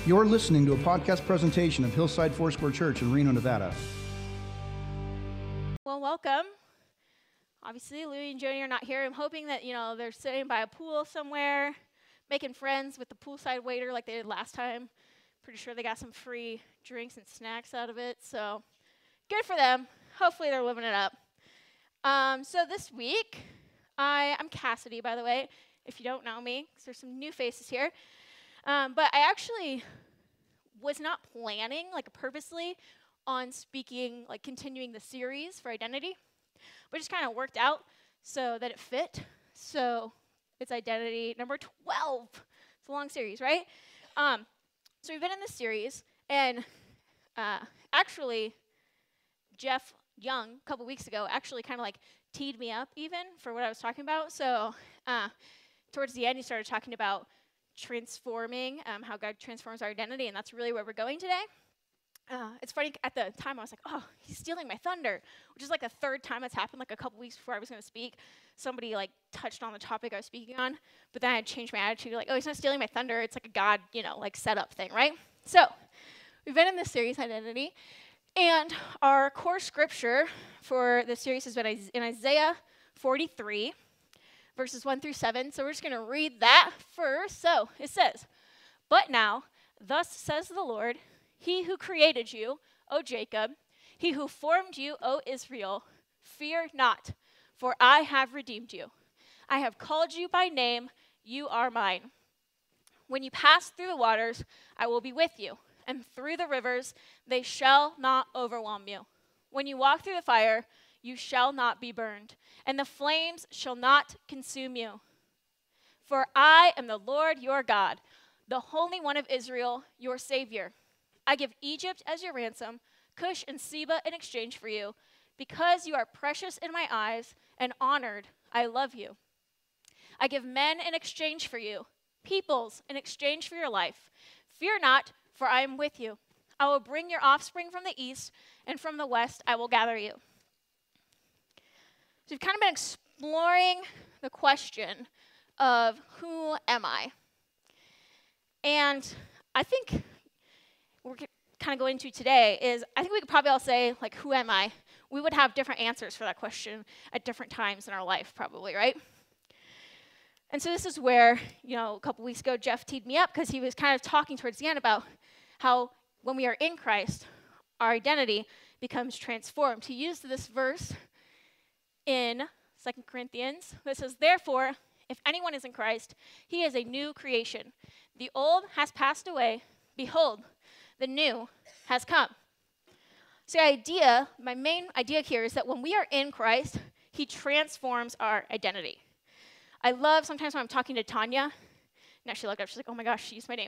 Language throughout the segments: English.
You're listening to a podcast presentation of Hillside Foursquare Church in Reno, Nevada. Well, welcome. Obviously, Louie and Joni are not here. I'm hoping that, they're sitting by a pool somewhere, making friends with the poolside waiter like they did last time. Pretty sure they got some free drinks and snacks out of it, so good for them. Hopefully, they're living it up. So this week, I'm Cassidy, by the way, if you don't know me, because there's some new faces here. But I actually was not planning, purposely, on speaking, continuing the series for identity. But it just kind of worked out so that it fit. So it's identity number 12. It's a long series, right? So we've been in this series, and actually, Jeff Young, a couple weeks ago, actually kind of teed me up even for what I was talking about. So towards the end, he started talking about transforming, how God transforms our identity, and that's really where we're going today. It's funny, at the time I was like, oh, he's stealing my thunder, which is the third time it's happened, a couple weeks before I was going to speak. Somebody touched on the topic I was speaking on, but then I had changed my attitude, oh, he's not stealing my thunder. It's a God, setup thing, right? So we've been in this series, Identity, and our core scripture for this series has been in Isaiah 43, verses 1 through 7. So we're just going to read that first. So it says, "But now, thus says the Lord, He who created you, O Jacob, He who formed you, O Israel, fear not, for I have redeemed you. I have called you by name, you are mine. When you pass through the waters, I will be with you, and through the rivers, they shall not overwhelm you. When you walk through the fire, you shall not be burned, and the flames shall not consume you. For I am the Lord your God, the Holy One of Israel, your Savior. I give Egypt as your ransom, Cush and Seba in exchange for you. Because you are precious in my eyes and honored, I love you. I give men in exchange for you, peoples in exchange for your life. Fear not, for I am with you. I will bring your offspring from the east, and from the west I will gather you." So we've kind of been exploring the question of who am I? And I think we're kind of going to today is, I think we could probably all say, who am I? We would have different answers for that question at different times in our life, probably, right? And so this is where, a couple weeks ago, Jeff teed me up because he was kind of talking towards the end about how when we are in Christ, our identity becomes transformed. He used this verse in 2 Corinthians that says, "Therefore, if anyone is in Christ, he is a new creation. The old has passed away. Behold, the new has come." So my main idea here is that when we are in Christ, he transforms our identity. I love sometimes when I'm talking to Tanya, now she looked up, she's like, oh my gosh, she used my name,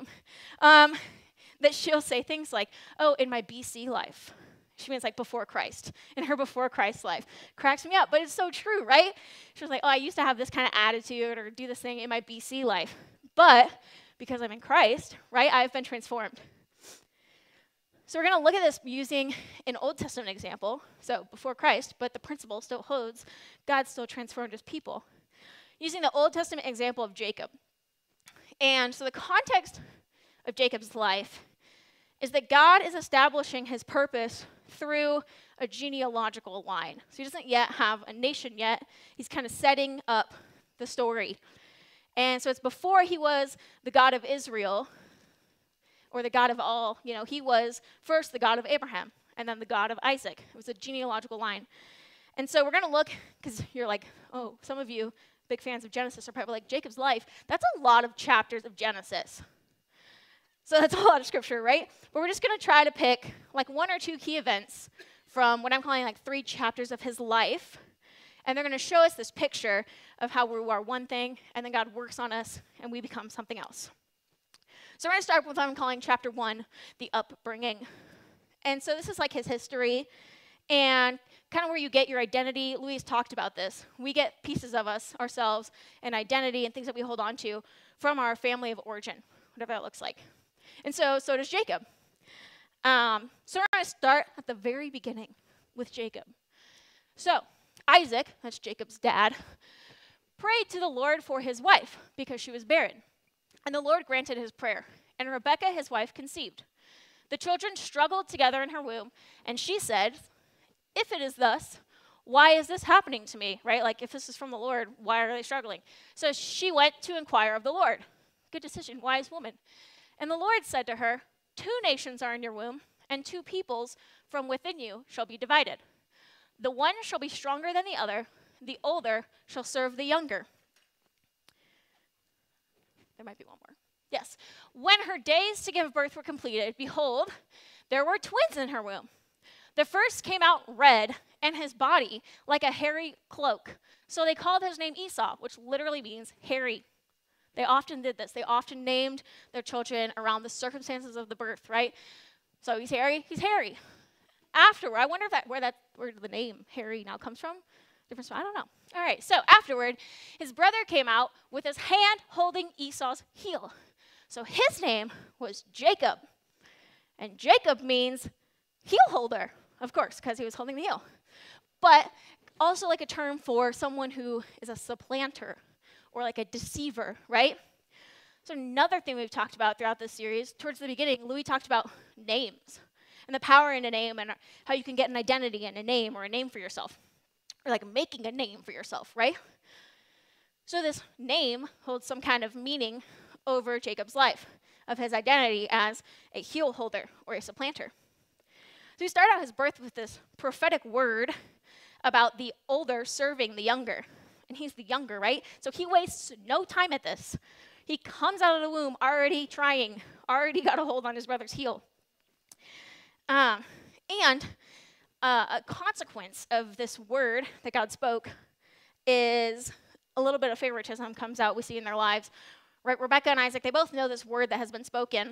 that she'll say things like, oh, in my BC life. She means before Christ, in her before Christ life. Cracks me up, but it's so true, right? She was like, oh, I used to have this kind of attitude or do this thing in my BC life. But because I'm in Christ, right, I've been transformed. So we're going to look at this using an Old Testament example, so before Christ, but the principle still holds. God still transformed his people. Using the Old Testament example of Jacob. And so the context of Jacob's life is that God is establishing his purpose through a genealogical line. So he doesn't yet have a nation yet. He's kind of setting up the story. And so it's before he was the God of Israel, or the God of all, he was first the God of Abraham, and then the God of Isaac. It was a genealogical line. And so we're going to look, because you're oh, some of you, big fans of Genesis, are probably Jacob's life, that's a lot of chapters of Genesis. So that's a lot of scripture, right? But we're just going to try to pick one or two key events from what I'm calling 3 chapters of his life. And they're going to show us this picture of how we are one thing, and then God works on us, and we become something else. So we're going to start with what I'm calling chapter 1, the upbringing. And so this is his history, and kind of where you get your identity. Louise talked about this. We get pieces of ourselves, and identity, and things that we hold on to from our family of origin, whatever that looks like. And so does Jacob. So we're going to start at the very beginning with Jacob. So Isaac, that's Jacob's dad, prayed to the Lord for his wife because she was barren. And the Lord granted his prayer. and Rebekah his wife conceived. The children struggled together in her womb, and she said, if it is thus, why is this happening to me, right? Like, if this is from the Lord, why are they struggling? So she went to inquire of the Lord. Good decision, wise woman. And the Lord said to her, 2 nations are in your womb, and 2 peoples from within you shall be divided. The one shall be stronger than the other, the older shall serve the younger. There might be one more. Yes. When her days to give birth were completed, behold, there were twins in her womb. The first came out red, and his body like a hairy cloak. So they called his name Esau, which literally means hairy. They often did this. They often named their children around the circumstances of the birth, right? So he's hairy, he's hairy. Afterward, I wonder if where the name hairy now comes from. I don't know. All right, so afterward, his brother came out with his hand holding Esau's heel. So his name was Jacob. And Jacob means heel holder, of course, because he was holding the heel. But also like a term for someone who is a supplanter or like a deceiver, right? So another thing we've talked about throughout this series, towards the beginning, Louis talked about names and the power in a name and how you can get an identity in a name or a name for yourself. Or like making a name for yourself, right? So this name holds some kind of meaning over Jacob's life of his identity as a heel holder or a supplanter. So he started out his birth with this prophetic word about the older serving the younger. And he's the younger, right? So he wastes no time at this. He comes out of the womb already got a hold on his brother's heel. A consequence of this word that God spoke is a little bit of favoritism comes out we see in their lives. Right, Rebekah and Isaac, they both know this word that has been spoken,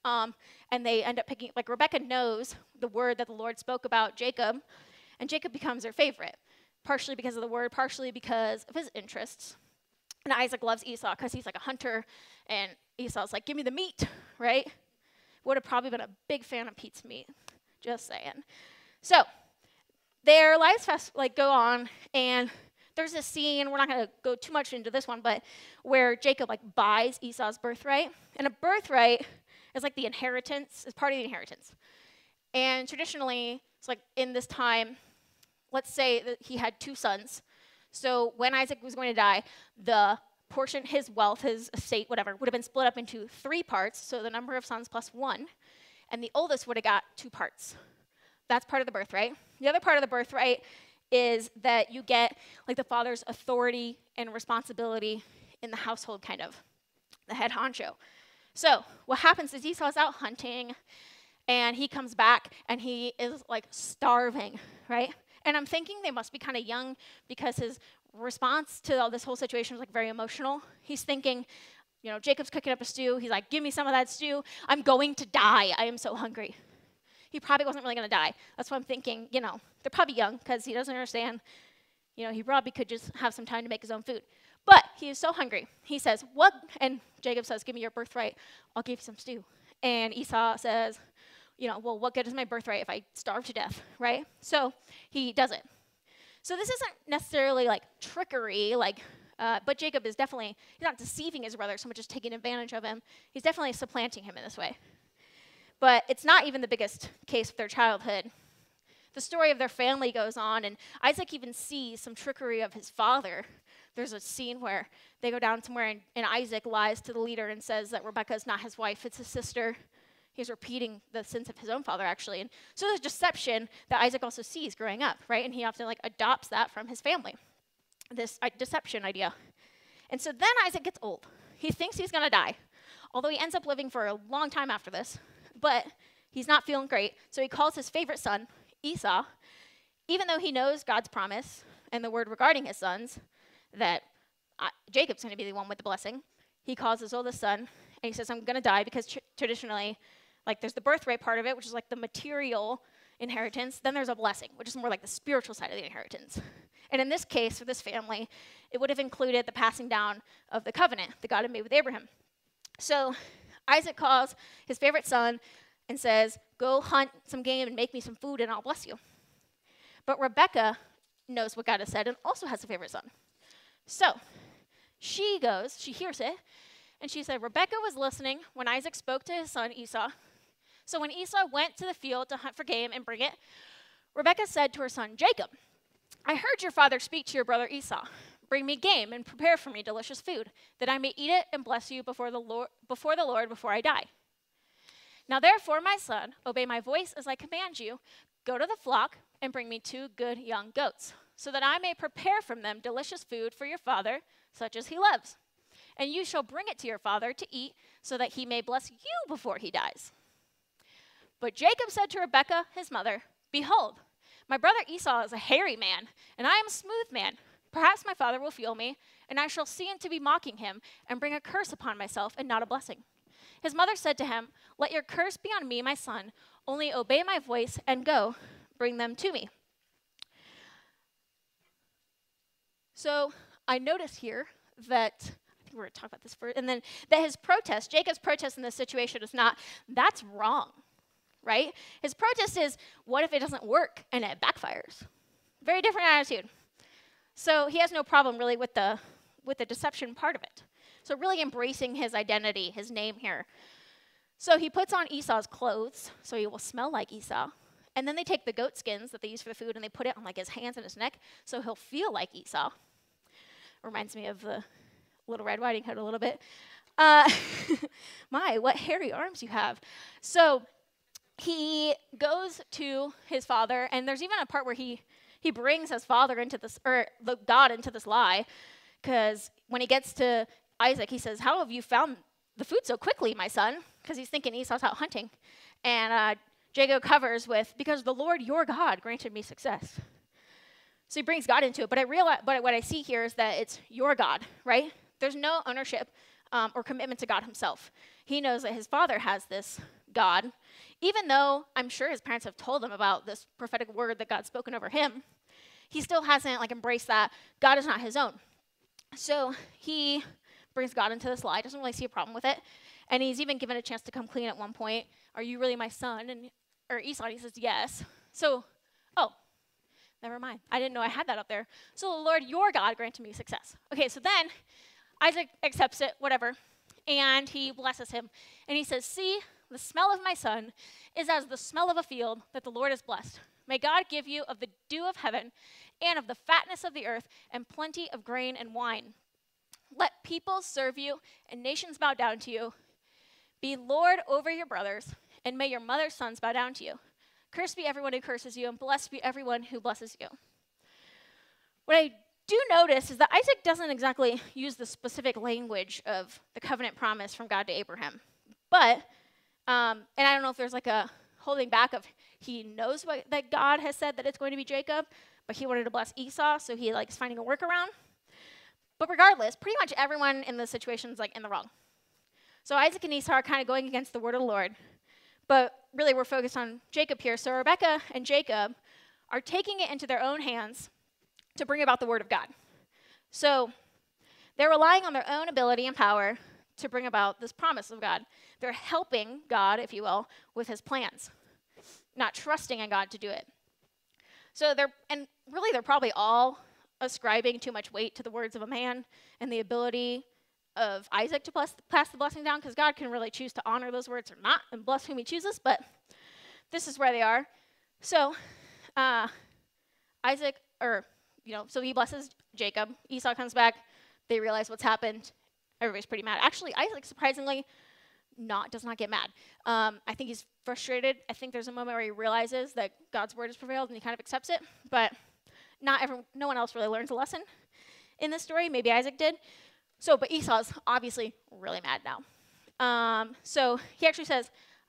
and they end up picking, like Rebekah knows the word that the Lord spoke about Jacob, and Jacob becomes their favorite, partially because of the word, partially because of his interests. And Isaac loves Esau because he's like a hunter, and Esau's like, give me the meat, right? Would have probably been a big fan of Pete's meat, just saying. So their lives go on, and there's this scene, we're not going to go too much into this one, but where Jacob buys Esau's birthright. And a birthright is like the inheritance, is part of the inheritance. And traditionally, it's like in this time, let's say that he had 2 sons. So when Isaac was going to die, the portion, his wealth, his estate, whatever, would have been split up into 3 parts, so the number of sons plus 1, and the oldest would have got 2 parts. That's part of the birthright. The other part of the birthright is that you get the father's authority and responsibility in the household, kind of, the head honcho. So what happens is Esau's out hunting, and he comes back, and he is starving, right? And I'm thinking they must be kind of young because his response to all this whole situation was very emotional. He's thinking, Jacob's cooking up a stew. He's like, give me some of that stew. I'm going to die. I am so hungry. He probably wasn't really going to die. That's what I'm thinking, they're probably young because he doesn't understand. He probably could just have some time to make his own food. But he is so hungry. He says, what? And Jacob says, give me your birthright. I'll give you some stew. And Esau says, well, what good is my birthright if I starve to death, right? So he does it. So this isn't necessarily trickery, but Jacob is definitely, he's not deceiving his brother so much as taking advantage of him. He's definitely supplanting him in this way. But it's not even the biggest case of their childhood. The story of their family goes on, and Isaac even sees some trickery of his father. There's a scene where they go down somewhere, and Isaac lies to the leader and says that Rebekah is not his wife, it's his sister. He's repeating the sins of his own father, actually. And so there's deception that Isaac also sees growing up, right? And he often adopts that from his family, this deception idea. And so then Isaac gets old. He thinks he's going to die, although he ends up living for a long time after this. But he's not feeling great, so he calls his favorite son, Esau, even though he knows God's promise and the word regarding his sons, that Jacob's going to be the one with the blessing. He calls his oldest son, and he says, I'm going to die, because traditionally, there's the birthright part of it, which is the material inheritance. Then there's a blessing, which is more the spiritual side of the inheritance. And in this case, for this family, it would have included the passing down of the covenant that God had made with Abraham. So Isaac calls his favorite son and says, go hunt some game and make me some food and I'll bless you. But Rebekah knows what God has said and also has a favorite son. So she goes, she hears it, And she said, Rebekah was listening when Isaac spoke to his son Esau. So when Esau went to the field to hunt for game and bring it, Rebekah said to her son Jacob, I heard your father speak to your brother Esau. Bring me game and prepare for me delicious food, that I may eat it and bless you before the Lord before I die. Now therefore, my son, obey my voice as I command you. Go to the flock and bring me 2 good young goats, so that I may prepare from them delicious food for your father, such as he loves. And you shall bring it to your father to eat, so that he may bless you before he dies. But Jacob said to Rebekah, his mother, Behold, my brother Esau is a hairy man, and I am a smooth man. Perhaps my father will feel me, and I shall seem to be mocking him, and bring a curse upon myself, and not a blessing. His mother said to him, Let your curse be on me, my son. Only obey my voice, and go, bring them to me. So I notice here that, I think we're going to talk about this first, and then that his protest, Jacob's protest in this situation is not, that's wrong, right? His protest is, what if it doesn't work and it backfires? Very different attitude. So he has no problem really with the deception part of it. So really embracing his identity, his name here. So he puts on Esau's clothes, so he will smell like Esau. And then they take the goat skins that they use for the food and they put it on like his hands and his neck, so he'll feel like Esau. Reminds me of the Little Red Riding Hood a little bit. My, what hairy arms you have. So he goes to his father, and there's even a part where he brings his father into this, or the God into this lie, because when he gets to Isaac, he says, How have you found the food so quickly, my son? Because he's thinking Esau's out hunting. And Jacob covers with, Because the Lord your God granted me success. So he brings God into it. But what I see here is that it's your God, right? There's no ownership or commitment to God himself. He knows that his father has this God, even though I'm sure his parents have told him about this prophetic word that God's spoken over him. He still hasn't embraced that God is not his own. So he brings God into this lie, doesn't really see a problem with it. And he's even given a chance to come clean at one point. Are you really my son? Or Esau, he says, yes. So, never mind. I didn't know I had that up there. So the Lord, your God, granted me success. Okay, so then Isaac accepts it, whatever, and he blesses him. And he says, See, the smell of my son is as the smell of a field that the Lord has blessed. May God give you of the dew of heaven and of the fatness of the earth and plenty of grain and wine. Let peoples serve you and nations bow down to you. Be Lord over your brothers, and may your mother's sons bow down to you. Cursed be everyone who curses you, and blessed be everyone who blesses you. What I do notice is that Isaac doesn't exactly use the specific language of the covenant promise from God to Abraham. But, and I don't know if there's a holding back of he knows that God has said that it's going to be Jacob, but he wanted to bless Esau, so he is finding a workaround. But regardless, pretty much everyone in this situation is in the wrong. So Isaac and Esau are kind of going against the word of the Lord. But really, we're focused on Jacob here. So Rebekah and Jacob are taking it into their own hands to bring about the word of God. So they're relying on their own ability and power to bring about this promise of God. They're helping God, if you will, with his plans, not trusting in God to do it. So they're probably all ascribing too much weight to the words of a man and the ability of Isaac to pass the blessing down, because God can really choose to honor those words or not and bless whom he chooses, but this is where they are. So so he blesses Jacob. Esau comes back. They realize what's happened. Everybody's pretty mad. Actually, Isaac, surprisingly, does not get mad. I think he's frustrated. I think there's a moment where he realizes that God's word has prevailed and he kind of accepts it, but no one else really learns a lesson in this story. Maybe Isaac did. But Esau's obviously really mad now. So he actually says,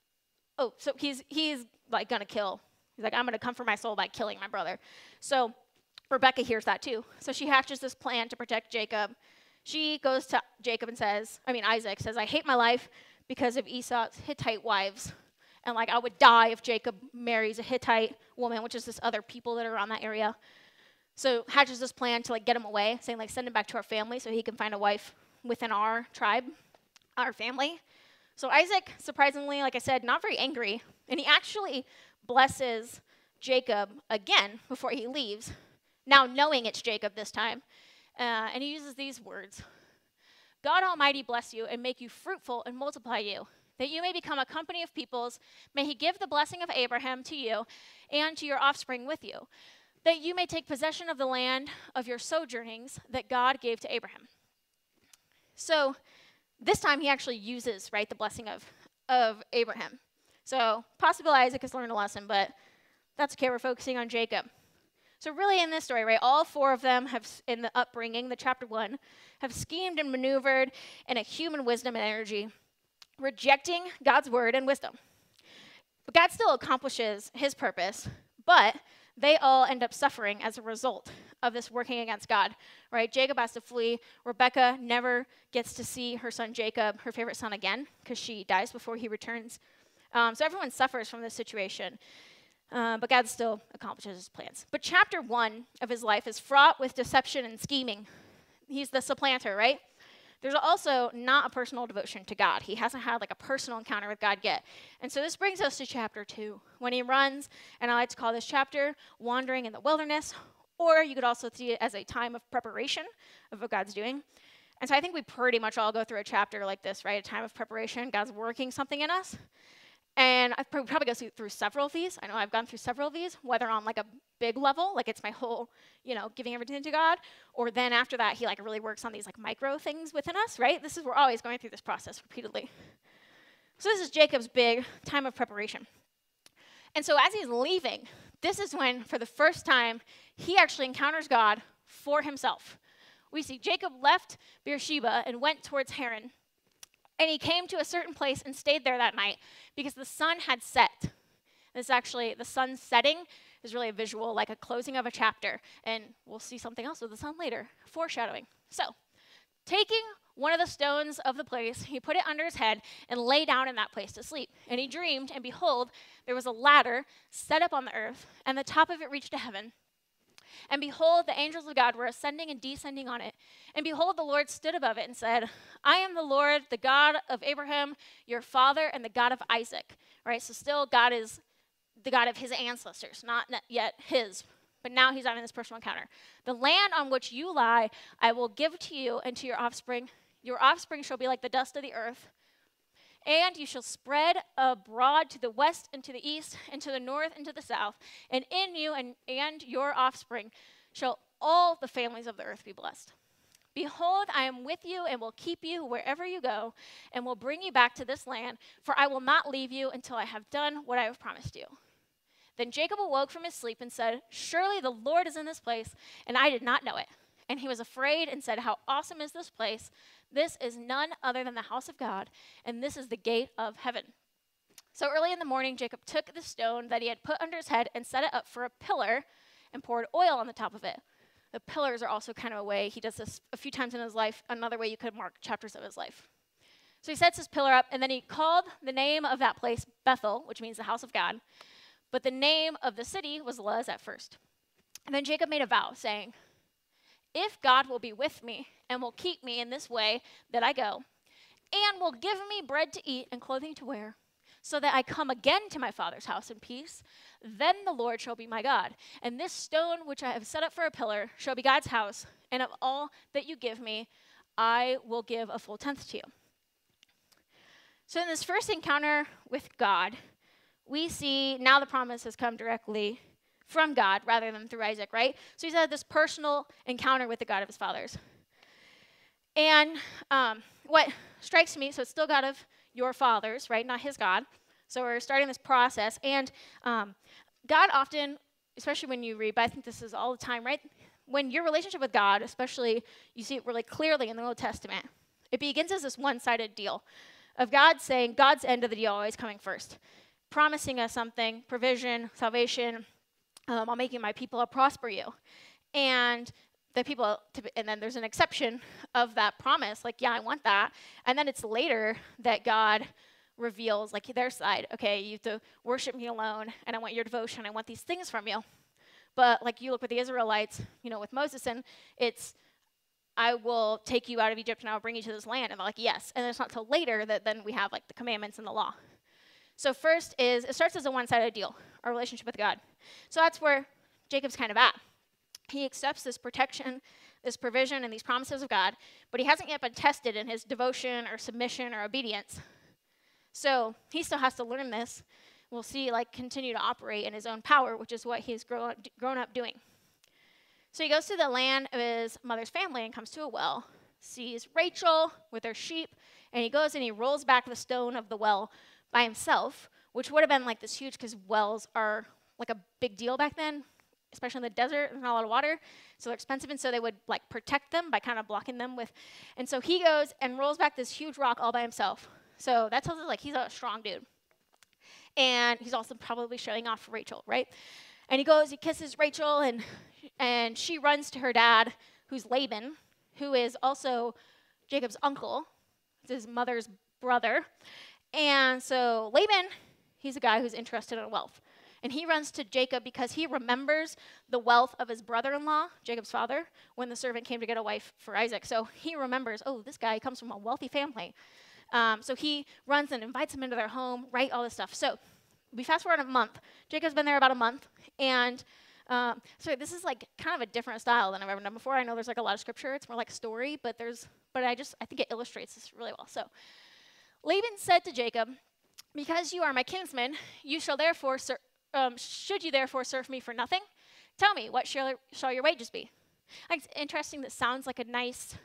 he's gonna kill. He's I'm gonna come for my soul by killing my brother. So Rebekah hears that too. So she hatches this plan to protect Jacob. She goes to Isaac says, I hate my life because of Esau's Hittite wives. And I would die if Jacob marries a Hittite woman, which is this other people that are around that area. So hatches this plan to get him away, saying send him back to our family so he can find a wife within our tribe, our family. So Isaac, surprisingly, like I said, not very angry, and he actually blesses Jacob again before he leaves, now knowing it's Jacob this time. And he uses these words, God Almighty bless you and make you fruitful and multiply you, that you may become a company of peoples. May he give the blessing of Abraham to you and to your offspring with you, that you may take possession of the land of your sojournings that God gave to Abraham. So this time he actually uses, right, the blessing of Abraham. So possibly Isaac has learned a lesson, but that's okay. We're focusing on Jacob. So really in this story, right, all four of them have, in the upbringing, the chapter 1, have schemed and maneuvered in a human wisdom and energy, rejecting God's word and wisdom. But God still accomplishes his purpose, but they all end up suffering as a result of this working against God, right? Jacob has to flee. Rebekah never gets to see her son Jacob, her favorite son, again, because she dies before he returns. So everyone suffers from this situation. But God still accomplishes his plans. But chapter 1 of his life is fraught with deception and scheming. He's the supplanter, right? There's also not a personal devotion to God. He hasn't had like a personal encounter with God yet. And so this brings us to chapter 2, when he runs, and I like to call this chapter Wandering in the Wilderness, or you could also see it as a time of preparation of what God's doing. And so I think we pretty much all go through a chapter like this, right? A time of preparation. God's working something in us. And I've probably go through several of these. I know I've gone through several of these, whether on like a big level, like it's my whole, giving everything to God, or then after that, he like really works on these like micro things within us, right? We're always going through this process repeatedly. So this is Jacob's big time of preparation. And so as he's leaving, this is when, for the first time, he actually encounters God for himself. We see Jacob left Beersheba and went towards Haran. And he came to a certain place and stayed there that night because the sun had set. This actually, the sun setting is really a visual, like a closing of a chapter. And we'll see something else with the sun later, foreshadowing. So, taking one of the stones of the place, he put it under his head and lay down in that place to sleep. And he dreamed, and behold, there was a ladder set up on the earth, and the top of it reached to heaven. And behold, the angels of God were ascending and descending on it. And behold, the Lord stood above it and said, I am the Lord, the God of Abraham, your father, and the God of Isaac. Right? So still God is the God of his ancestors, not yet his. But now he's having this personal encounter. The land on which you lie, I will give to you and to your offspring. Your offspring shall be like the dust of the earth. And you shall spread abroad to the west and to the east and to the north and to the south. And in you and your offspring shall all the families of the earth be blessed. Behold, I am with you and will keep you wherever you go and will bring you back to this land, for I will not leave you until I have done what I have promised you. Then Jacob awoke from his sleep and said, surely the Lord is in this place, and I did not know it. And he was afraid and said, how awesome is this place? This is none other than the house of God, and this is the gate of heaven. So early in the morning, Jacob took the stone that he had put under his head and set it up for a pillar and poured oil on the top of it. The pillars are also kind of a way, he does this a few times in his life, another way you could mark chapters of his life. So he sets his pillar up, and then he called the name of that place Bethel, which means the house of God. But the name of the city was Luz at first. And then Jacob made a vow, saying, if God will be with me and will keep me in this way that I go, and will give me bread to eat and clothing to wear, so that I come again to my father's house in peace, then the Lord shall be my God. And this stone which I have set up for a pillar shall be God's house, and of all that you give me, I will give a full tenth to you. So in this first encounter with God, we see now the promise has come directly from God rather than through Isaac, right? So he's had this personal encounter with the God of his fathers. And what strikes me, so it's still God of your fathers, right? Not his God. So we're starting this process. And God often, especially when you read, but I think this is all the time, right? When your relationship with God, especially, you see it really clearly in the Old Testament, it begins as this one-sided deal of God saying, God's end of the deal always coming first, promising us something, provision, salvation, I'm making my people, I'll prosper you. And the people, and then there's an exception of that promise, like, yeah, I want that. And then it's later that God reveals, like, their side. Okay, you have to worship me alone, and I want your devotion. I want these things from you. But, like, you look with the Israelites, with Moses, and it's, I will take you out of Egypt, and I will bring you to this land. And they're like, yes. And it's not till later that then we have, like, the commandments and the law. So first is, it starts as a one-sided deal, our relationship with God. So that's where Jacob's kind of at. He accepts this protection, this provision and these promises of God, but he hasn't yet been tested in his devotion or submission or obedience. So he still has to learn this. We'll see, continue to operate in his own power, which is what he's grown up doing. So he goes to the land of his mother's family and comes to a well, sees Rachel with her sheep, and he goes and he rolls back the stone of the well by himself, which would have been this huge, because wells are a big deal back then, especially in the desert. There's not a lot of water, so they're expensive, and so they would protect them by kind of blocking them with. And so he goes and rolls back this huge rock all by himself. So that tells us he's a strong dude. And he's also probably showing off for Rachel, right? And he goes, he kisses Rachel, and she runs to her dad, who's Laban, who is also Jacob's uncle. It's his mother's brother. And so Laban, he's a guy who's interested in wealth. And he runs to Jacob because he remembers the wealth of his brother-in-law, Jacob's father, when the servant came to get a wife for Isaac. So he remembers, oh, this guy comes from a wealthy family. So he runs and invites him into their home, right, all this stuff. So we fast forward a month. Jacob's been there about a month. And so this is kind of a different style than I've ever done before. I know there's a lot of scripture. It's more like story, but I think it illustrates this really well. So Laban said to Jacob, because you are my kinsman, you shall therefore should you therefore serve me for nothing? Tell me, what shall your wages be? It's interesting. That sounds like a nice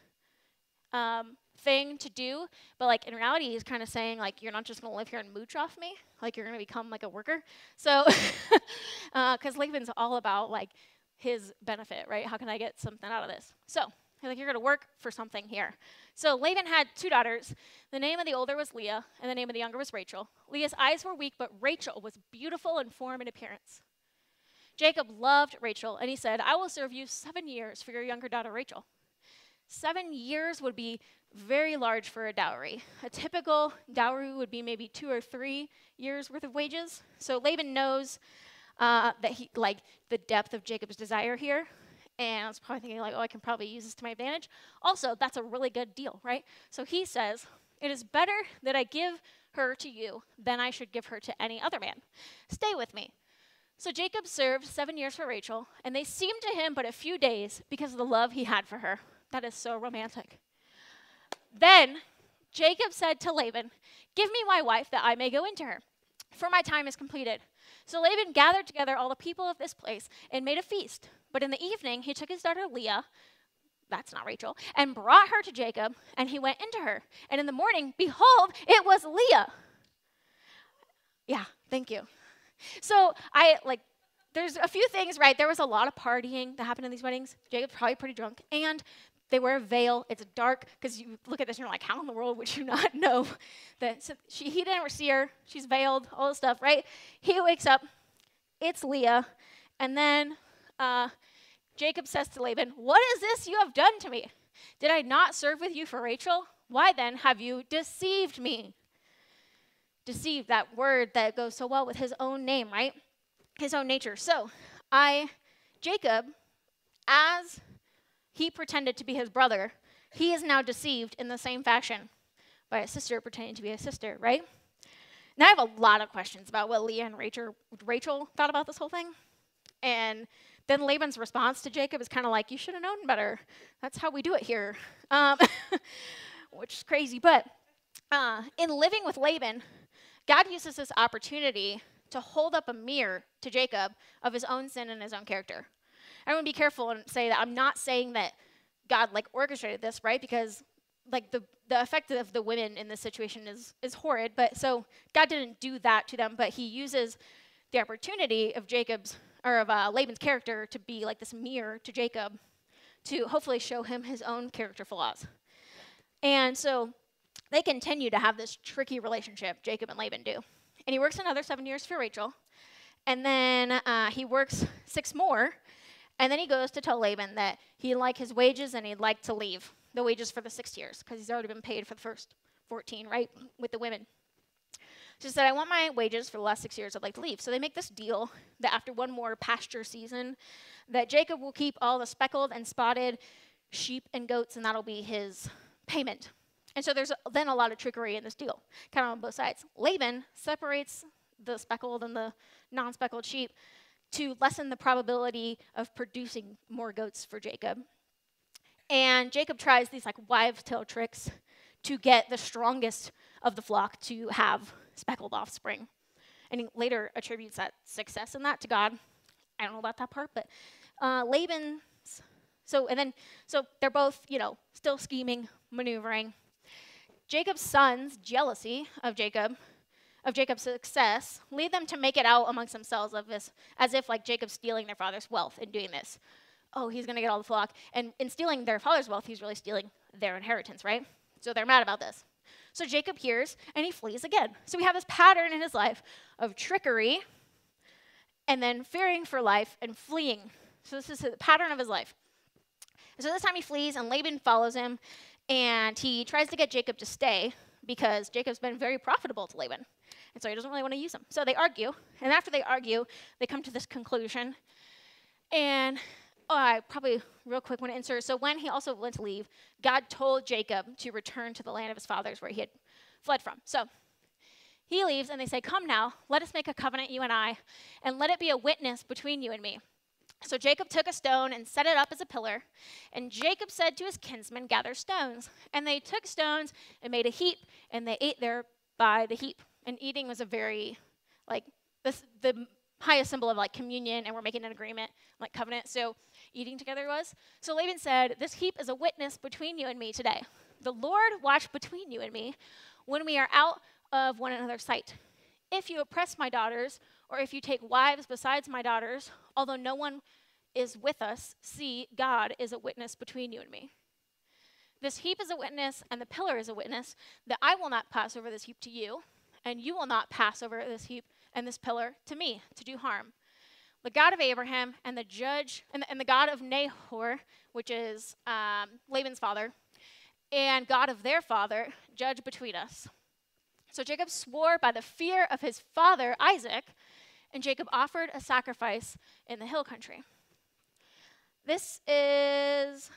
thing to do, but in reality, he's kind of saying you're not just going to live here and mooch off me. You're going to become a worker. So, because Laban's all about his benefit, right? How can I get something out of this? So you're going to work for something here. So Laban had 2 daughters. The name of the older was Leah, and the name of the younger was Rachel. Leah's eyes were weak, but Rachel was beautiful in form and appearance. Jacob loved Rachel, and he said, I will serve you 7 years for your younger daughter Rachel. 7 years would be very large for a dowry. A typical dowry would be maybe 2 or 3 years worth of wages. So Laban knows that he the depth of Jacob's desire here. And I was probably thinking oh, I can probably use this to my advantage. Also, that's a really good deal, right? So he says, it is better that I give her to you than I should give her to any other man. Stay with me. So Jacob served 7 years for Rachel, and they seemed to him but a few days because of the love he had for her. That is so romantic. Then Jacob said to Laban, give me my wife that I may go into her, for my time is completed. So Laban gathered together all the people of this place and made a feast. But in the evening, he took his daughter Leah, that's not Rachel, and brought her to Jacob, and he went into her. And in the morning, behold, it was Leah. Yeah, thank you. So there's a few things, right? There was a lot of partying that happened in these weddings. Jacob's probably pretty drunk. And they wear a veil. It's dark, because you look at this and you're like, how in the world would you not know that? So he didn't see her. She's veiled, all this stuff, right? He wakes up. It's Leah. And then Jacob says to Laban, what is this you have done to me? Did I not serve with you for Rachel? Why then have you deceived me? Deceived, that word that goes so well with his own name, right? His own nature. So Jacob, as he pretended to be his brother, he is now deceived in the same fashion by a sister pretending to be a sister, right? Now I have a lot of questions about what Leah and Rachel thought about this whole thing. And then Laban's response to Jacob is kind of you should have known better. That's how we do it here, which is crazy. But in living with Laban, God uses this opportunity to hold up a mirror to Jacob of his own sin and his own character. I want to be careful and say that I'm not saying that God orchestrated this, right? Because the effect of the women in this situation is horrid. But so God didn't do that to them, but he uses the opportunity of Laban's character to be this mirror to Jacob to hopefully show him his own character flaws. And so they continue to have this tricky relationship, Jacob and Laban do. And he works another 7 years for Rachel. And then he works 6 more. And then he goes to tell Laban that he'd like his wages and he'd like to leave the wages for the 6 years, because he's already been paid for the first 14, right, with the women. So he said, I want my wages for the last 6 years. I'd like to leave. So they make this deal that after one more pasture season, that Jacob will keep all the speckled and spotted sheep and goats, and that'll be his payment. And so there's then a lot of trickery in this deal, kind of on both sides. Laban separates the speckled and the non-speckled sheep to lessen the probability of producing more goats for Jacob. And Jacob tries these like wives' tale tricks to get the strongest of the flock to have speckled offspring. And he later attributes that success in that to God. I don't know about that part, but Laban's, so they're both, still scheming, maneuvering. Jacob's sons' jealousy of Jacob's success, lead them to make it out amongst themselves of this, as if like Jacob's stealing their father's wealth in doing this. Oh, he's going to get all the flock. And in stealing their father's wealth, he's really stealing their inheritance, right? So they're mad about this. So Jacob hears, and he flees again. So we have this pattern in his life of trickery, and then fearing for life, and fleeing. So this is the pattern of his life. And so this time he flees, and Laban follows him, and he tries to get Jacob to stay, because Jacob's been very profitable to Laban. And so he doesn't really want to use him. So they argue, and after they argue, they come to this conclusion. And I probably real quick want to insert. So when he also went to leave, God told Jacob to return to the land of his fathers where he had fled from. So he leaves, and they say, "Come now, let us make a covenant, you and I, and let it be a witness between you and me." So Jacob took a stone and set it up as a pillar. And Jacob said to his kinsmen, "Gather stones." And they took stones and made a heap, and they ate there by the heap. And eating was a very, the highest symbol of like communion, and we're making an agreement, like covenant. So eating together was. So Laban said, "This heap is a witness between you and me today. The Lord watch between you and me when we are out of one another's sight. If you oppress my daughters, or if you take wives besides my daughters, although no one is with us, see, God is a witness between you and me. This heap is a witness, and the pillar is a witness, that I will not pass over this heap to you, and you will not pass over this heap and this pillar to me to do harm. The God of Abraham and the judge and the God of Nahor, which is Laban's father, and God of their father, judge between us." So Jacob swore by the fear of his father Isaac, and Jacob offered a sacrifice in the hill country. This is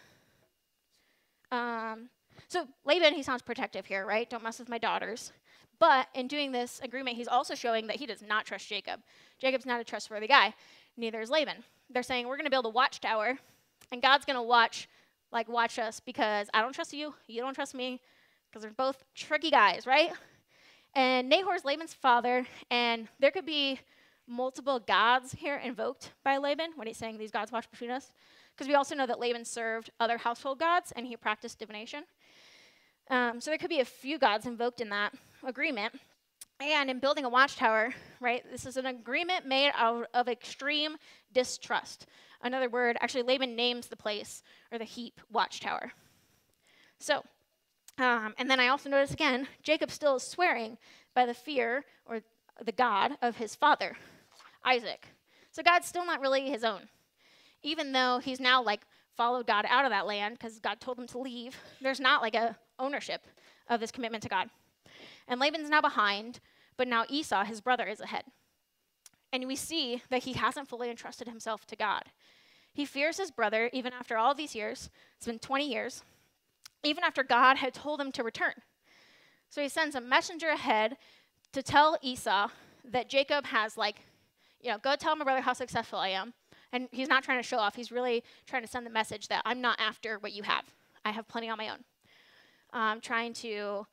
so Laban, he sounds protective here, right? Don't mess with my daughters. But in doing this agreement, he's also showing that he does not trust Jacob. Jacob's not a trustworthy guy. Neither is Laban. They're saying, we're going to build a watchtower, and God's going to watch us, because I don't trust you, you don't trust me, because they're both tricky guys, right? And Nahor's Laban's father, and there could be multiple gods here invoked by Laban when he's saying these gods watch between us, because we also know that Laban served other household gods, and he practiced divination. So there could be a few gods invoked in that agreement. And in building a watchtower, right, this is an agreement made out of extreme distrust. Another word, actually Laban names the place, or the heap, watchtower. So, and then I also notice again, Jacob still is swearing by the fear, or the God of his father, Isaac. So God's still not really his own. Even though he's now followed God out of that land because God told him to leave, there's not a ownership of this commitment to God. And Laban's now behind, but now Esau, his brother, is ahead. And we see that he hasn't fully entrusted himself to God. He fears his brother even after all these years. It's been 20 years. Even after God had told him to return. So he sends a messenger ahead to tell Esau that Jacob has go tell my brother how successful I am. And he's not trying to show off. He's really trying to send the message that I'm not after what you have. I have plenty on my own. I'm trying to,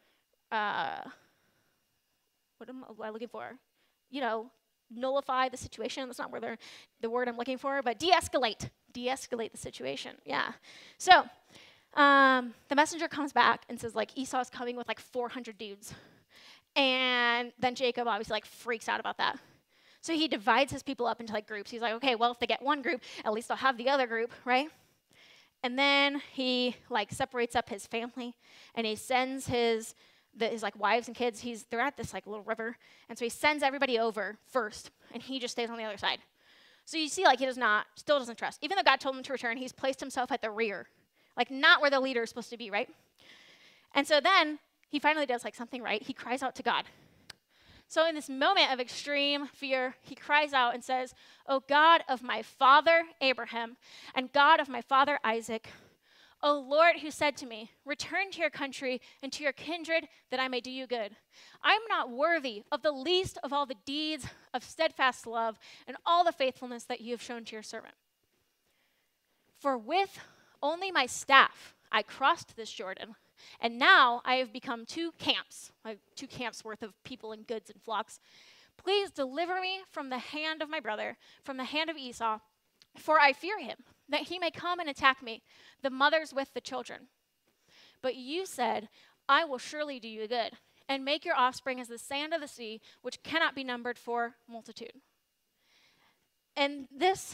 what am I looking for? Nullify the situation. That's not the word I'm looking for, but de-escalate. De-escalate the situation, yeah. So the messenger comes back and says, Esau's coming with 400 dudes. And then Jacob obviously freaks out about that. So he divides his people up into groups. He's like, okay, well, if they get one group, at least I'll have the other group, right? And then he separates up his family, and he sends his wives and kids. They're at this little river, and so he sends everybody over first, and he just stays on the other side. So you see, he still doesn't trust. Even though God told him to return, he's placed himself at the rear, not where the leader is supposed to be, right? And so then he finally does something right. He cries out to God. So in this moment of extreme fear, he cries out and says, "O God of my father Abraham and God of my father Isaac, O Lord, who said to me, return to your country and to your kindred that I may do you good. I am not worthy of the least of all the deeds of steadfast love and all the faithfulness that you have shown to your servant. For with Only my staff, I crossed this Jordan, and now I have become two camps, like 2 camps worth of people and goods and flocks. Please deliver me from the hand of my brother, from the hand of Esau, for I fear him, that he may come and attack me, the mothers with the children. But you said, I will surely do you good, and make your offspring as the sand of the sea, which cannot be numbered for multitude. And this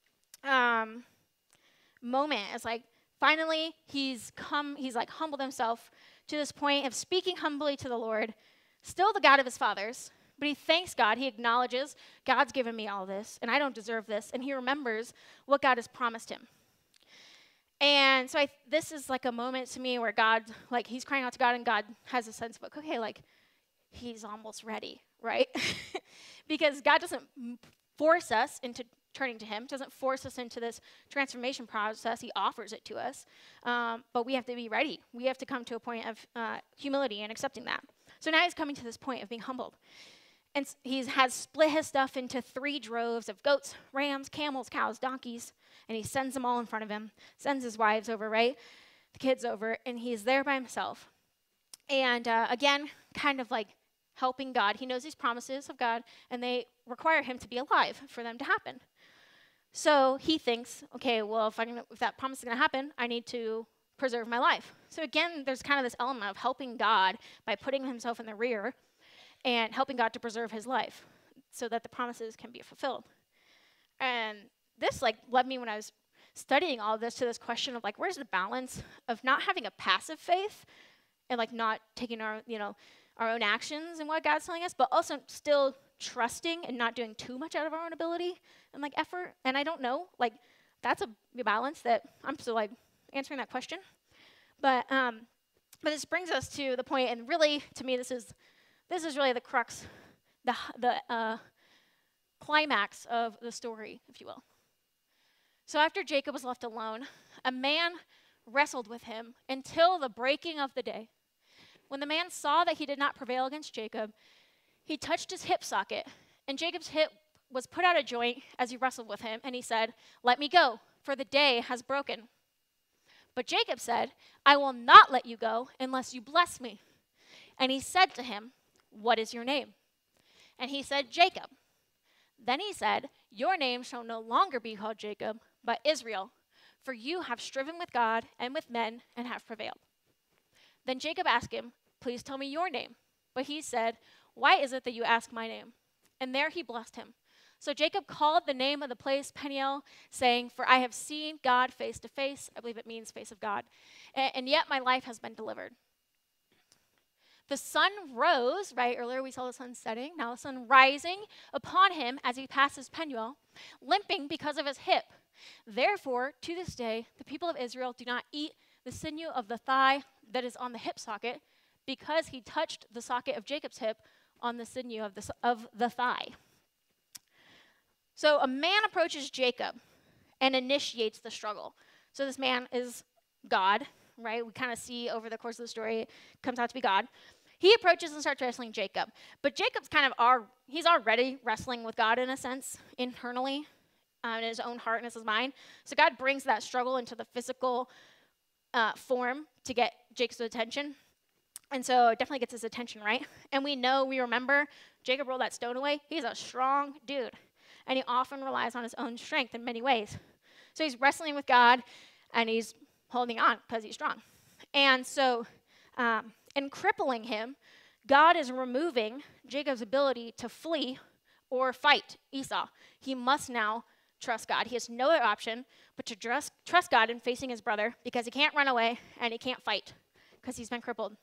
moment is like, finally, he's like humbled himself to this point of speaking humbly to the Lord, still the God of his fathers, but he thanks God. He acknowledges, God's given me all this, and I don't deserve this, and he remembers what God has promised him. And so this is like a moment to me where God, like, he's crying out to God, and God has a sense of, like, okay, like, he's almost ready, right? Because God doesn't force us into turning to him, doesn't force us into this transformation process. He offers it to us, but we have to be ready. We have to come to a point of humility and accepting that. So now he's coming to this point of being humbled. And he has split his stuff into 3 droves of goats, rams, camels, cows, donkeys, and he sends them all in front of him, sends his wives over, right? The kids over, and he's there by himself. And again, kind of like helping God. He knows these promises of God, and they require him to be alive for them to happen. So he thinks, okay, well, if that promise is going to happen, I need to preserve my life. So again, there's kind of this element of helping God by putting himself in the rear and helping God to preserve his life so that the promises can be fulfilled. And this like led me, when I was studying all of this, to this question of like, where's the balance of not having a passive faith and like not taking our own actions and what God's telling us, but also still trusting and not doing too much out of our own ability and like effort. And I don't know, like, that's a balance that I'm still like answering that question. But this brings us to the point, and really, to me, this is really the crux, the climax of the story, if you will. So after Jacob was left alone, a man wrestled with him until the breaking of the day. When the man saw that he did not prevail against Jacob, he touched his hip socket, and Jacob's hip was put out of joint as he wrestled with him, and he said, "Let me go, for the day has broken." But Jacob said, "I will not let you go unless you bless me." And he said to him, "What is your name?" And he said, "Jacob." Then he said, "Your name shall no longer be called Jacob, but Israel, for you have striven with God and with men and have prevailed." Then Jacob asked him, "Please tell me your name." But he said, "Why is it that you ask my name?" And there he blessed him. So Jacob called the name of the place Peniel, saying, "For I have seen God face to face." I believe it means face of God. And yet my life has been delivered. The sun rose, right? Earlier we saw the sun setting. Now the sun rising upon him as he passes Peniel, limping because of his hip. Therefore, to this day, the people of Israel do not eat the sinew of the thigh that is on the hip socket, because he touched the socket of Jacob's hip on the sinew of the thigh. So a man approaches Jacob and initiates the struggle. So this man is God, right? We kind of see over the course of the story, it comes out to be God. He approaches and starts wrestling Jacob. But Jacob's he's already wrestling with God in a sense, internally, in his own heart and his mind. So God brings that struggle into the physical form to get Jacob's attention. And so it definitely gets his attention, right? And we remember, Jacob rolled that stone away. He's a strong dude. And he often relies on his own strength in many ways. So he's wrestling with God, and he's holding on because he's strong. And so in crippling him, God is removing Jacob's ability to flee or fight Esau. He must now trust God. He has no other option but to trust God in facing his brother, because he can't run away and he can't fight because he's been crippled.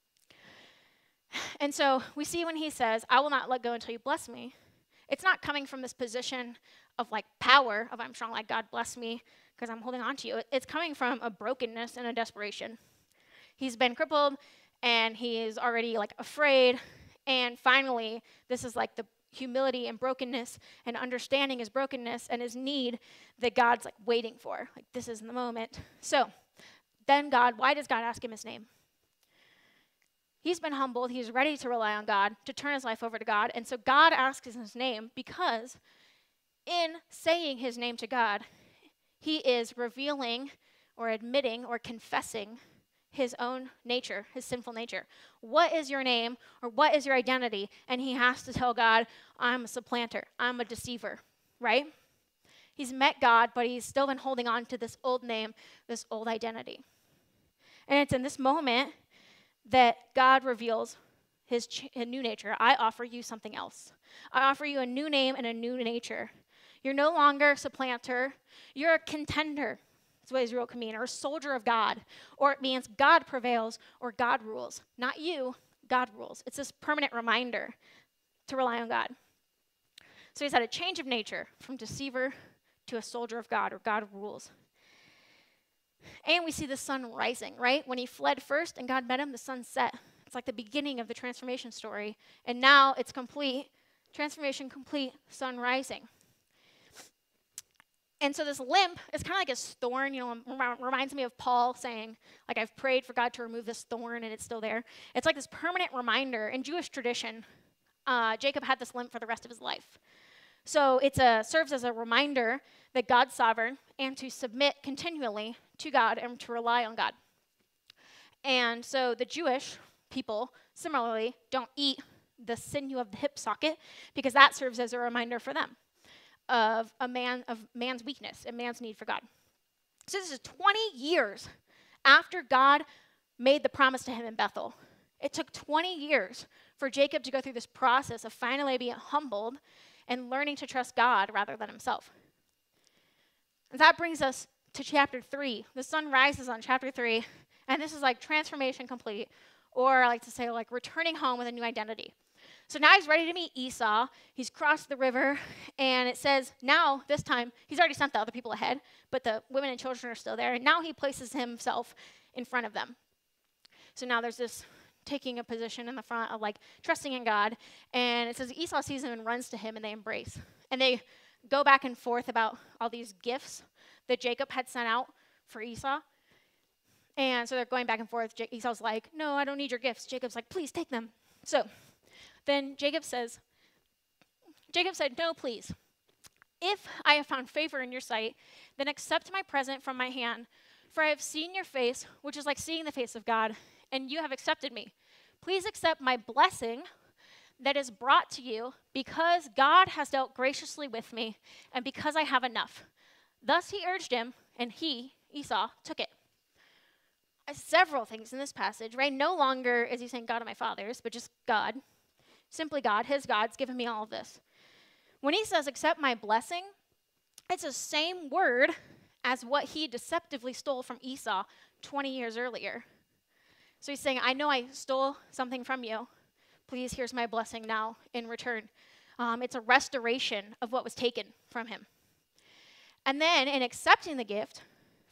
And so we see when he says, "I will not let go until you bless me," it's not coming from this position of like power, of I'm strong, like God bless me because I'm holding on to you. It's coming from a brokenness and a desperation. He's been crippled and he is already like afraid. And finally, this is like the humility and brokenness and understanding his brokenness and his need that God's like waiting for. Like, this is the moment. So then why does God ask him his name? He's been humbled. He's ready to rely on God, to turn his life over to God. And so God asks his name because in saying his name to God, he is revealing or admitting or confessing his own nature, his sinful nature. What is your name or what is your identity? And he has to tell God, I'm a supplanter, I'm a deceiver, right? He's met God, but he's still been holding on to this old name, this old identity. And it's in this moment that God reveals his new nature. I offer you something else. I offer you a new name and a new nature. You're no longer a supplanter. You're a contender. That's what Israel can mean, or a soldier of God. Or it means God prevails or God rules. Not you, God rules. It's this permanent reminder to rely on God. So he's had a change of nature from deceiver to a soldier of God, or God rules. And we see the sun rising, right? When he fled first and God met him, the sun set. It's like the beginning of the transformation story. And now it's complete, transformation complete, sun rising. And so this limp is kind of like a thorn, reminds me of Paul saying, like, I've prayed for God to remove this thorn and it's still there. It's like this permanent reminder. In Jewish tradition, Jacob had this limp for the rest of his life. So it serves as a reminder that God's sovereign and to submit continually to God and to rely on God. And so the Jewish people, similarly, don't eat the sinew of the hip socket because that serves as a reminder for them of man's weakness and man's need for God. So this is 20 years after God made the promise to him in Bethel. It took 20 years for Jacob to go through this process of finally being humbled and learning to trust God rather than himself. And that brings us to chapter 3. The sun rises on chapter 3, and this is like transformation complete, or I like to say like returning home with a new identity. So now he's ready to meet Esau. He's crossed the river, and it says now, this time, he's already sent the other people ahead, but the women and children are still there, and now he places himself in front of them. So now there's this taking a position in the front of like trusting in God, and it says Esau sees him and runs to him, and they embrace. And they go back and forth about all these gifts that Jacob had sent out for Esau. And so they're going back and forth. Esau's like, no, I don't need your gifts. Jacob's like, please take them. So then Jacob said, no, please. If I have found favor in your sight, then accept my present from my hand. For I have seen your face, which is like seeing the face of God, and you have accepted me. Please accept my blessing that is brought to you because God has dealt graciously with me and because I have enough. Thus he urged him, and he, Esau, took it. Several things in this passage, right? No longer is he saying God of my fathers, but just God. Simply God, his God's given me all of this. When he says, accept my blessing, it's the same word as what he deceptively stole from Esau 20 years earlier. So he's saying, I know I stole something from you. Please, here's my blessing now in return. It's a restoration of what was taken from him. And then in accepting the gift,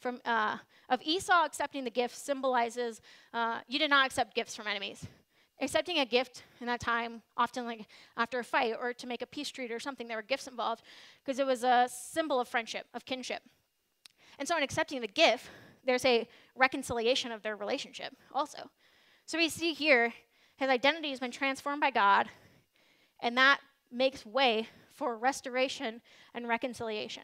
of Esau accepting the gift symbolizes you did not accept gifts from enemies. Accepting a gift in that time, often like after a fight or to make a peace treaty or something, there were gifts involved because it was a symbol of friendship, of kinship. And so in accepting the gift, there's a reconciliation of their relationship also. So we see here, his identity has been transformed by God, and that makes way for restoration and reconciliation.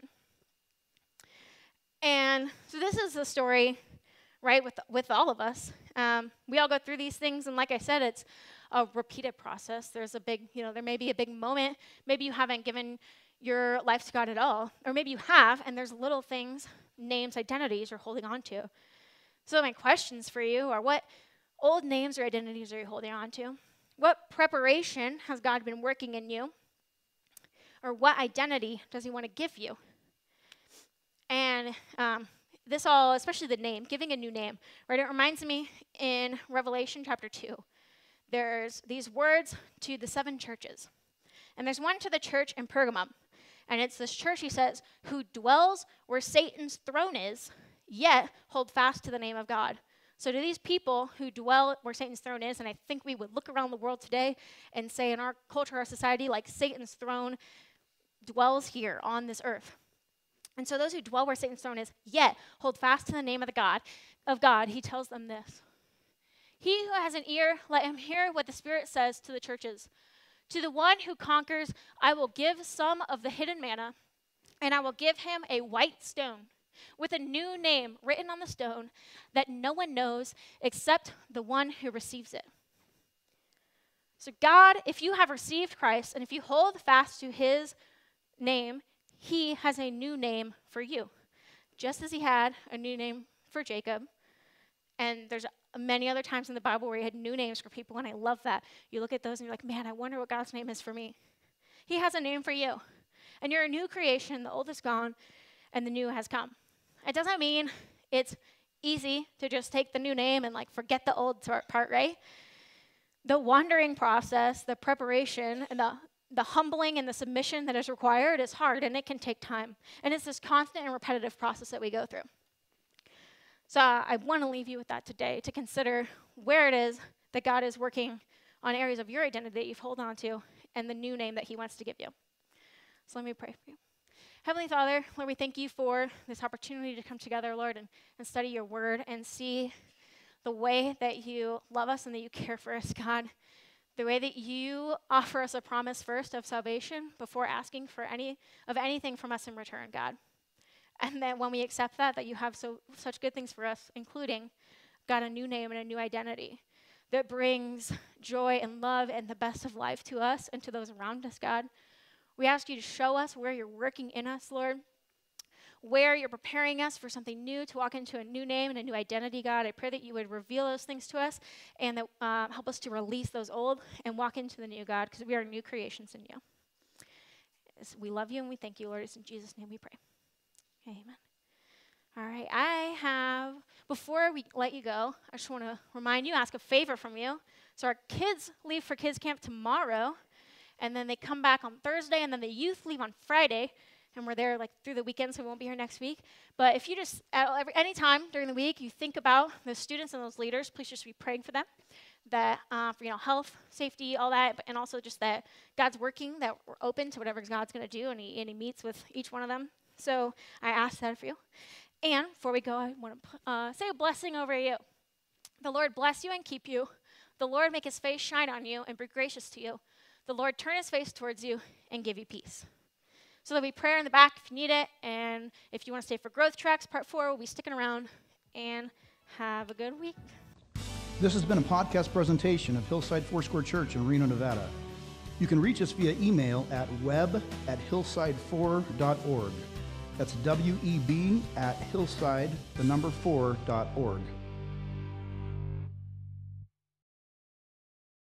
And so this is the story, right, with all of us. We all go through these things, and like I said, it's a repeated process. There's a big, there may be a big moment. Maybe you haven't given your life to God at all, or maybe you have, and there's little things, names, identities you're holding on to. So my questions for you are, what old names or identities are you holding on to? What preparation has God been working in you? Or what identity does he want to give you? And this all, especially the name, giving a new name, right? It reminds me in Revelation chapter 2. There's these words to the 7 churches. And there's one to the church in Pergamum. And it's this church, he says, who dwells where Satan's throne is, yet hold fast to the name of God. So to these people who dwell where Satan's throne is, and I think we would look around the world today and say in our culture, our society, like Satan's throne dwells here on this earth. And so those who dwell where Satan's throne is, yet hold fast to the name of God, he tells them this. He who has an ear, let him hear what the Spirit says to the churches. To the one who conquers, I will give some of the hidden manna, and I will give him a white stone. with a new name written on the stone that no one knows except the one who receives it. So God, if you have received Christ and if you hold fast to his name, he has a new name for you, just as he had a new name for Jacob. And there's many other times in the Bible where he had new names for people, and I love that. You look at those and you're like, man, I wonder what God's name is for me. He has a name for you. And you're a new creation. The old is gone, and the new has come. It doesn't mean it's easy to just take the new name and forget the old part, right? The wandering process, the preparation, and the humbling and the submission that is required is hard, and it can take time. And it's this constant and repetitive process that we go through. So I want to leave you with that today, to consider where it is that God is working on areas of your identity that you've held on to and the new name that he wants to give you. So let me pray for you. Heavenly Father, Lord, we thank you for this opportunity to come together, Lord, and study your word and see the way that you love us and that you care for us, God. The way that you offer us a promise first of salvation before asking for anything from us in return, God. And then when we accept that you have such good things for us, including, God, a new name and a new identity that brings joy and love and the best of life to us and to those around us, God. We ask you to show us where you're working in us, Lord, where you're preparing us for something new, to walk into a new name and a new identity, God. I pray that you would reveal those things to us and that help us to release those old and walk into the new, God, because we are new creations in you. We love you and we thank you, Lord. It's in Jesus' name we pray. Amen. All right, before we let you go, I just want to remind you, ask a favor from you. So our kids leave for kids camp tomorrow, and then they come back on Thursday, and then the youth leave on Friday, and we're there through the weekend, so we won't be here next week. But if you just, any time during the week, you think about those students and those leaders, please just be praying for them, that for health, safety, all that, and also just that God's working, that we're open to whatever God's going to do, and he meets with each one of them. So I ask that for you. And before we go, I want to say a blessing over you. The Lord bless you and keep you. The Lord make his face shine on you and be gracious to you. The Lord turn his face towards you and give you peace. So there'll be prayer in the back if you need it. And if you want to stay for Growth Tracks, Part 4, we'll be sticking around. And have a good week. This has been a podcast presentation of Hillside Foursquare Church in Reno, Nevada. You can reach us via email at web@hillside4.org. That's WEB@hillside4.org.